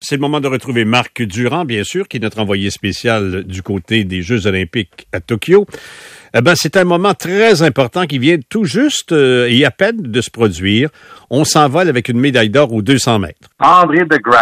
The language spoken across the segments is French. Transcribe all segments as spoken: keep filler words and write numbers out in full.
c'est le moment de retrouver Marc Durand, bien sûr, qui est notre envoyé spécial du côté des Jeux olympiques à Tokyo. Eh ben, c'est un moment très important qui vient tout juste euh, et à peine de se produire. On s'envole avec une médaille d'or aux deux cents mètres. André de Grasse,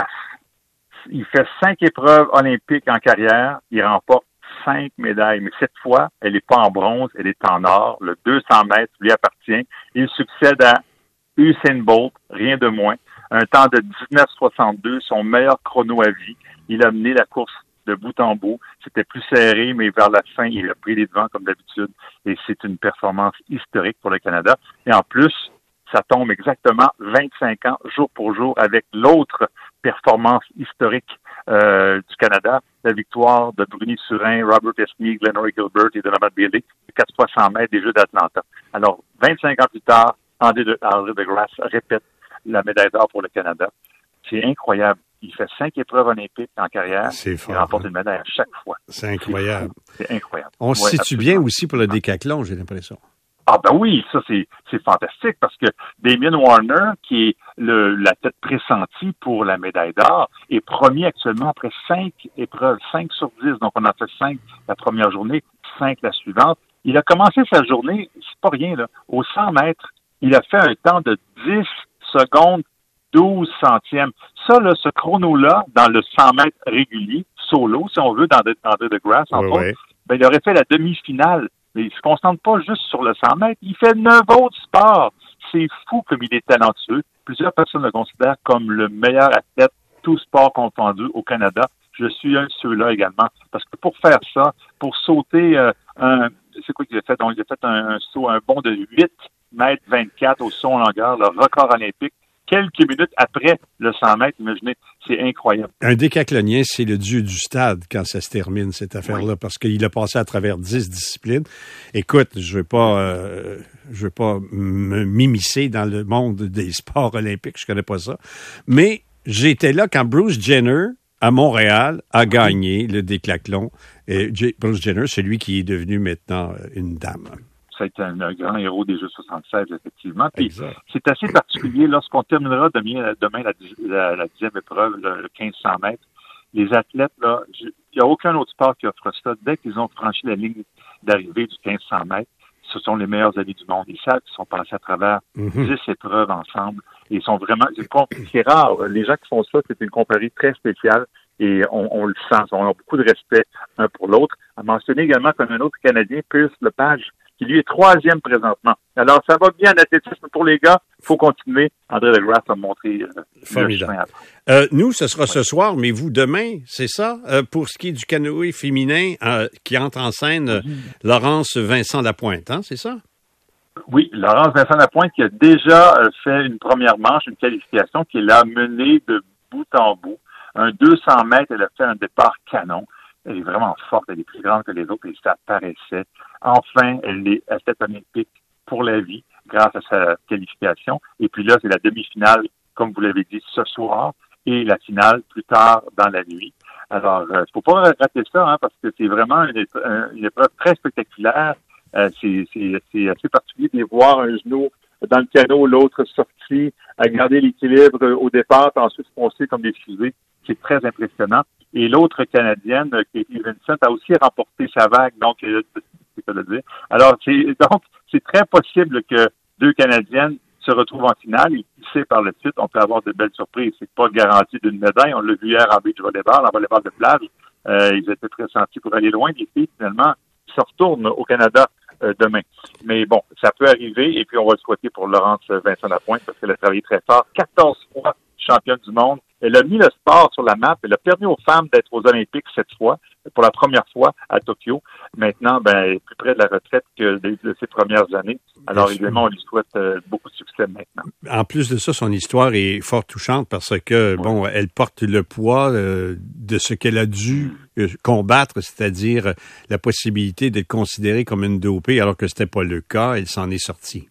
il fait cinq épreuves olympiques en carrière. Il remporte cinq médailles, mais cette fois, elle n'est pas en bronze, elle est en or. Le deux cents mètres lui appartient. Il succède à Usain Bolt, rien de moins. Un temps de dix-neuf soixante-deux, son meilleur chrono à vie. Il a mené la course de bout en bout. C'était plus serré, mais vers la fin, il a pris les devants comme d'habitude. Et c'est une performance historique pour le Canada. Et en plus, ça tombe exactement vingt-cinq ans, jour pour jour, avec l'autre performance historique euh, du Canada, la victoire de Bruni Surin, Robert Esmie, Glenroy Gilbert et Donovan Bailey, quatre fois cent mètres des Jeux d'Atlanta. Alors, vingt-cinq ans plus tard, André de, André de Grasse répète la médaille d'or pour le Canada. C'est incroyable. Il fait cinq épreuves olympiques en carrière. C'est fort. Il remporte une médaille à chaque fois. C'est incroyable. C'est, c'est incroyable. On se ouais, situe absolument. bien aussi pour le décathlon, j'ai l'impression. Ah ben oui, ça c'est c'est fantastique parce que Damien Warner, qui est le la tête pressentie pour la médaille d'or, est premier actuellement après cinq épreuves, cinq sur dix. Donc on a fait cinq la première journée, cinq la suivante. Il a commencé sa journée, c'est pas rien là, aux cent mètres. Il a fait un temps de dix secondes, douze centièmes. Ça là, ce chrono-là, dans le cent mètres régulier, solo, si on veut, dans André de Grasse, en Oui, autres, oui. ben il aurait fait la demi-finale. Mais il se concentre pas juste sur le cent mètres. Il fait neuf autres sports. C'est fou comme il est talentueux. Plusieurs personnes le considèrent comme le meilleur athlète, tout sport confondu au Canada. Je suis un de ceux-là également. Parce que pour faire ça, pour sauter euh, un, c'est quoi qu'il a fait? Donc, il a fait un, un saut, un bond de huit mètres vingt-quatre au saut en longueur, le record olympique. Quelques minutes après le cent mètres, imaginez, c'est incroyable. Un décathlonien, c'est le dieu du stade quand ça se termine, cette affaire-là, oui. Parce qu'il a passé à travers dix disciplines. Écoute, je veux pas, euh, je veux pas me m'immiscer dans le monde des sports olympiques, je connais pas ça. Mais j'étais là quand Bruce Jenner, à Montréal, a gagné le décathlon. Et Bruce Jenner, celui qui est devenu maintenant une dame. C'est un, un grand héros des Jeux soixante-seize, effectivement. Puis c'est assez particulier lorsqu'on terminera demain, demain la, la, la dixième épreuve, le, le quinze cents mètres. Les athlètes, là, il n'y a aucun autre sport qui offre ça. Dès qu'ils ont franchi la ligne d'arrivée du quinze cents mètres, ce sont les meilleurs amis du monde. Ils savent qu'ils sont passés à travers mm-hmm. dix épreuves ensemble. Et ils sont vraiment... C'est, c'est rare. Les gens qui font ça, c'est une compagnie très spéciale. Et on, on le sent. On a beaucoup de respect un pour l'autre. À mentionner également qu'un autre Canadien, Pierce Lepage, qui lui est troisième présentement. Alors, ça va bien en athlétisme pour les gars. Il faut continuer. André de Grasse a montré euh, le chemin. Euh, nous, ce sera ouais. ce soir, mais vous, demain, c'est ça? Euh, pour ce qui est du canoë féminin euh, qui entre en scène, euh, Laurence Vincent Lapointe, hein, c'est ça? Oui, Laurence Vincent Lapointe qui a déjà euh, fait une première manche, une qualification, qui l'a menée de bout en bout. Un deux cents mètres, elle a fait un départ canon. Elle est vraiment forte, elle est plus grande que les autres et ça paraissait. Enfin, elle est athlète olympique pour la vie grâce à sa qualification. Et puis là, c'est la demi-finale, comme vous l'avez dit, ce soir et la finale plus tard dans la nuit. Alors, il euh, faut pas rater ça, hein, parce que c'est vraiment une, une épreuve très spectaculaire. Euh, c'est, c'est, c'est assez particulier de voir un genou dans le canot, l'autre sorti, à garder l'équilibre au départ, puis ensuite foncer comme des fusées. C'est très impressionnant. Et l'autre Canadienne, Katie Vincent, a aussi remporté sa vague, donc c'est ça le dire. Alors, c'est, donc, c'est très possible que deux Canadiennes se retrouvent en finale et qui sait par la suite, on peut avoir de belles surprises. C'est pas garanti d'une médaille. On l'a vu hier en beach volleyball, en volleyball de plage. Euh, ils étaient très sentis pour aller loin. Les filles, finalement, se retournent au Canada euh, demain. Mais bon, ça peut arriver et puis on va le souhaiter pour Laurence Vincent Lapointe parce qu'elle a travaillé très fort. quatorze fois championne du monde. Elle a mis le sport sur la map. Elle a permis aux femmes d'être aux Olympiques cette fois, pour la première fois à Tokyo. Maintenant, ben, elle est plus près de la retraite que de, de ses premières années. Alors, évidemment, on lui souhaite euh, beaucoup de succès maintenant. En plus de ça, son histoire est fort touchante parce que, oui. bon, elle porte le poids euh, de ce qu'elle a dû euh, combattre, c'est-à-dire la possibilité d'être considérée comme une dopée alors que c'était pas le cas. Elle s'en est sortie.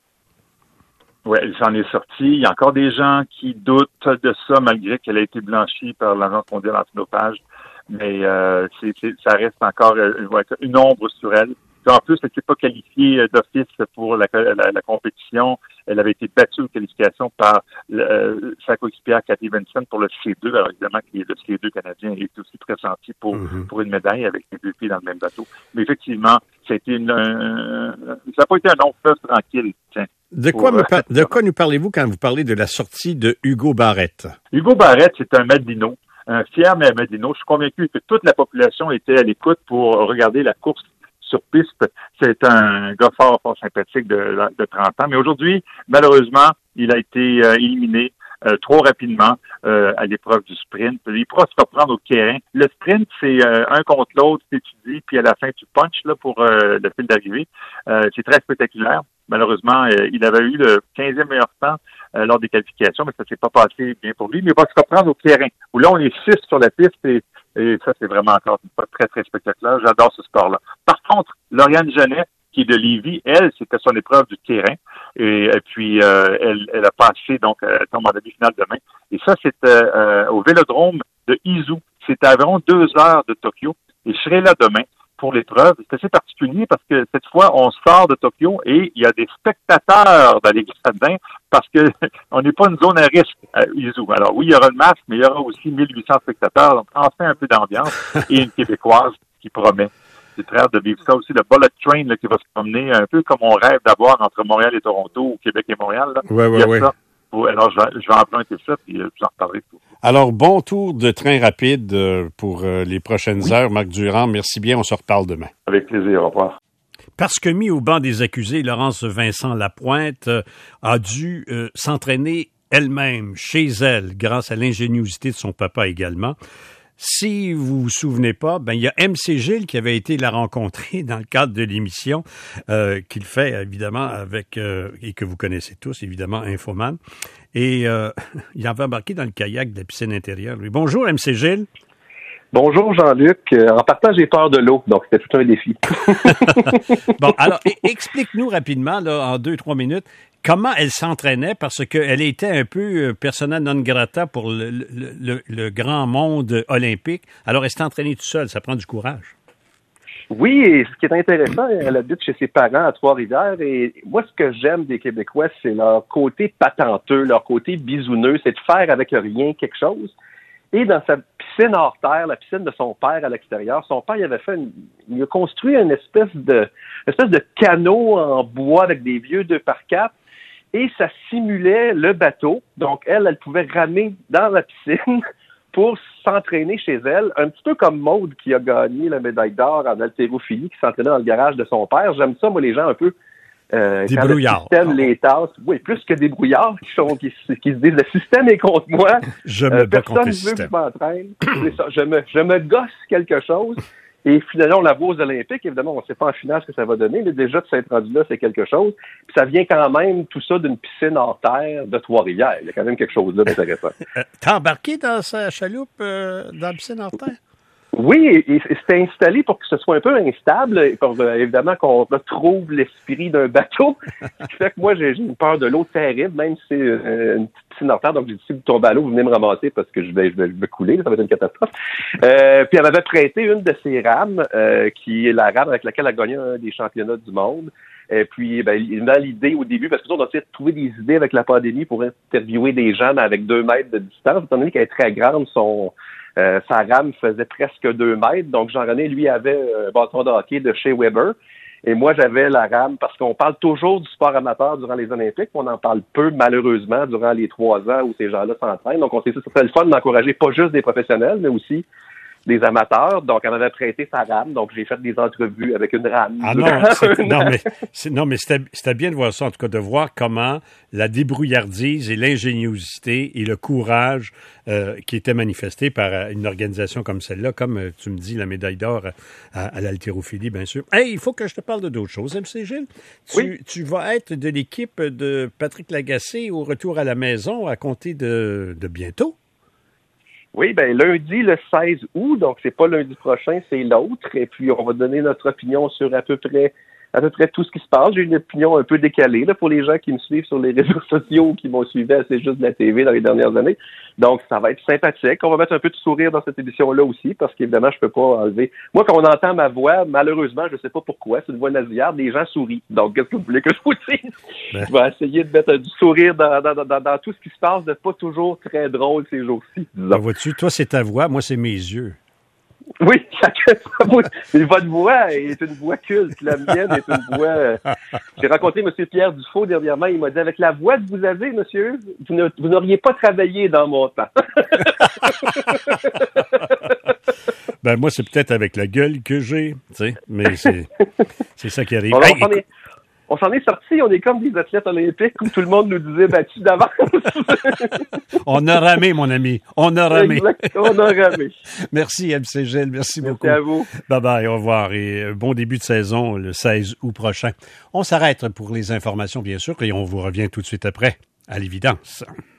Oui, elle s'en est sortie. Il y a encore des gens qui doutent de ça, malgré qu'elle a été blanchie par l'Agence mondiale antidopage. Mais euh, c'est, c'est, ça reste encore une, une ombre sur elle. Puis en plus, elle ne s'est pas qualifiée d'office pour la, la, la compétition. Elle avait été battue en qualification par euh, sa coéquipière Cathy Vincent pour le C deux. Alors évidemment, le C deux canadien est aussi pressenti pour, mm-hmm. pour une médaille avec les deux filles dans le même bateau. Mais effectivement, ça a été une, euh, ça n'a pas été un long fleuve tranquille. Tiens, de quoi, pour, me par- de quoi nous parlez-vous quand vous parlez de la sortie de Hugo Barrette? Hugo Barrette, c'est un Madino, un fier Madino. Je suis convaincu que toute la population était à l'écoute pour regarder la course sur piste. C'est un gars fort, fort sympathique de, de trente ans. Mais aujourd'hui, malheureusement, il a été euh, éliminé euh, trop rapidement euh, à l'épreuve du sprint. Il pourra se reprendre au terrain. Le sprint, c'est euh, un contre l'autre, tu étudies, puis à la fin, tu punches là, pour euh, le fil d'arrivée. Euh, c'est très spectaculaire. Malheureusement, euh, il avait eu le quinzième meilleur temps euh, lors des qualifications, mais ça s'est pas passé bien pour lui. Mais il va se reprendre au terrain, où là, on est six sur la piste et Et ça, c'est vraiment encore très, très spectaculaire. J'adore ce sport-là. Par contre, Lauriane Genet, qui est de Lévis, elle, c'était son épreuve du terrain. Et, et puis, euh, elle, elle a passé, donc, elle tombe en demi-finale demain. Et ça, c'était euh, au Vélodrome de Izu. C'est à environ deux heures de Tokyo. Et je serai là demain pour l'épreuve. C'est assez particulier parce que cette fois, on sort de Tokyo et il y a des spectateurs dans les gradins parce que on n'est pas une zone à risque à Izu. Alors oui, il y aura le masque, mais il y aura aussi mille huit cents spectateurs. Donc, enfin un peu d'ambiance et une Québécoise qui promet. C'est très hâte de vivre ça aussi, le bullet train là, qui va se promener un peu comme on rêve d'avoir entre Montréal et Toronto ou Québec et Montréal. Oui, oui, oui. Alors, je vais, je vais emprunter ça, puis je vous en reparlerai tout. Alors, bon tour de train rapide pour les prochaines oui. heures. Marc Durand, merci bien. On se reparle demain. Avec plaisir. Au revoir. Parce que mis au banc des accusés, Laurence Vincent Lapointe euh, a dû euh, s'entraîner elle-même, chez elle, grâce à l'ingéniosité de son papa également. Si vous vous souvenez pas, ben il y a M C Gilles qui avait été la rencontrer dans le cadre de l'émission euh, qu'il fait évidemment avec euh, et que vous connaissez tous évidemment Infoman et euh, il avait embarqué dans le kayak de la piscine intérieure. Lui. Bonjour M C Gilles. Bonjour Jean-Luc. En partant, j'ai peur de l'eau, donc c'était tout un défi. Bon, alors explique-nous rapidement là en deux trois minutes. Comment elle s'entraînait, parce qu'elle était un peu persona non grata pour le, le, le, le grand monde olympique. Alors, elle s'est entraînée toute seule. Ça prend du courage. Oui, et ce qui est intéressant, elle habite chez ses parents à Trois-Rivières. Et moi, ce que j'aime des Québécois, c'est leur côté patenteux, leur côté bisouneux. C'est de faire avec rien quelque chose. Et dans sa piscine hors terre, la piscine de son père à l'extérieur, son père il avait fait une, il a construit une espèce de, une espèce de canot en bois avec des vieux deux par quatre. Et ça simulait le bateau. Donc, elle, elle pouvait ramer dans la piscine pour s'entraîner chez elle. Un petit peu comme Maude qui a gagné la médaille d'or en haltérophilie, qui s'entraînait dans le garage de son père. J'aime ça, moi, les gens un peu... Euh, des brouillards. Le système, les tasses. Oui, plus que des brouillards qui, sont, qui, qui se disent « le système est contre moi ». Je me euh, bats Personne contre ne veut que je m'entraîne. C'est ça. Je me, je me gosse quelque chose. Et finalement, on la voit aux Olympiques. Évidemment, on ne sait pas en finale ce que ça va donner, mais déjà de s'être rendu là, c'est quelque chose. Puis ça vient quand même, tout ça, d'une piscine hors terre de Trois-Rivières. Il y a quand même quelque chose là d'intéressant. T'as embarqué dans sa chaloupe euh, dans la piscine hors terre? Oui, et, et c'était installé pour que ce soit un peu instable, et pour euh, évidemment qu'on retrouve l'esprit d'un bateau. Ce qui fait que moi, j'ai, j'ai une peur de l'eau terrible, même si c'est euh, une petite piscine hors terre. Donc, j'ai dit, si vous tombez à l'eau, vous venez me ramasser parce que je vais, je vais, je vais couler, ça va être une catastrophe. Euh, puis, elle m'avait prêté une de ses rames, euh, qui est la rame avec laquelle elle a gagné un des championnats du monde. Et puis, ben, dans l'idée au début, parce que nous, on a essayé de trouver des idées avec la pandémie pour interviewer des gens, mais avec deux mètres de distance, étant donné qu'elle est très grande, son... Euh, sa rame faisait presque deux mètres. Donc, Jean-René, lui, avait un bâton de hockey de chez Weber. Et moi, j'avais la rame, parce qu'on parle toujours du sport amateur durant les Olympiques. On en parle peu, malheureusement, durant les trois ans où ces gens-là s'entraînent. Donc, on s'est dit que c'était le fun d'encourager pas juste des professionnels, mais aussi des amateurs. Donc, elle m'avait prêté sa rame. Donc, j'ai fait des entrevues avec une rame. Ah non, non, mais, c'est, non, mais c'était, c'était bien de voir ça, en tout cas, de voir comment la débrouillardise et l'ingéniosité et le courage euh, qui étaient manifestés par une organisation comme celle-là, comme euh, tu me dis, la médaille d'or à, à l'haltérophilie, bien sûr. Hey, il faut que je te parle de d'autres choses, M C Gilles. Tu, oui. tu vas être de l'équipe de Patrick Lagacé au retour à la maison à compter de, de bientôt. Oui, ben lundi le seize août, donc c'est pas lundi prochain, c'est l'autre. Et puis on va donner notre opinion sur à peu près à peu près tout ce qui se passe. J'ai une opinion un peu décalée là, pour les gens qui me suivent sur les réseaux sociaux ou qui m'ont suivi assez juste de la T V dans les dernières années. Donc, ça va être sympathique. On va mettre un peu de sourire dans cette émission-là aussi, parce qu'évidemment, je peux pas enlever. Moi, quand on entend ma voix, malheureusement, je sais pas pourquoi, c'est une voix nasillarde, les gens sourient. Donc, qu'est-ce que vous voulez que je vous dise? Ben. Je vais essayer de mettre du sourire dans, dans, dans, dans tout ce qui se passe de pas toujours très drôle ces jours-ci. Ben, vois-tu, toi, c'est ta voix, moi, c'est mes yeux. Oui, chacun sa voix. Votre voix est une voix culte. La mienne est une voix... Euh... J'ai rencontré M. Pierre Dufault dernièrement. Il m'a dit, avec la voix que vous avez, monsieur, vous, ne, vous n'auriez pas travaillé dans mon temps. Ben, moi, c'est peut-être avec la gueule que j'ai, tu sais, mais c'est, c'est ça qui arrive. On, hey, on, s'en est, on s'en est sortis. On est comme des athlètes olympiques où tout le monde nous disait battu d'avance. On a ramé, mon ami. On a ramé. Exact, on a ramé. Merci, M C Gilles. Merci, Merci beaucoup. à vous. Bye-bye. Au revoir. Et bon début de saison le seize août prochain. On s'arrête pour les informations, bien sûr, et on vous revient tout de suite après, à l'évidence.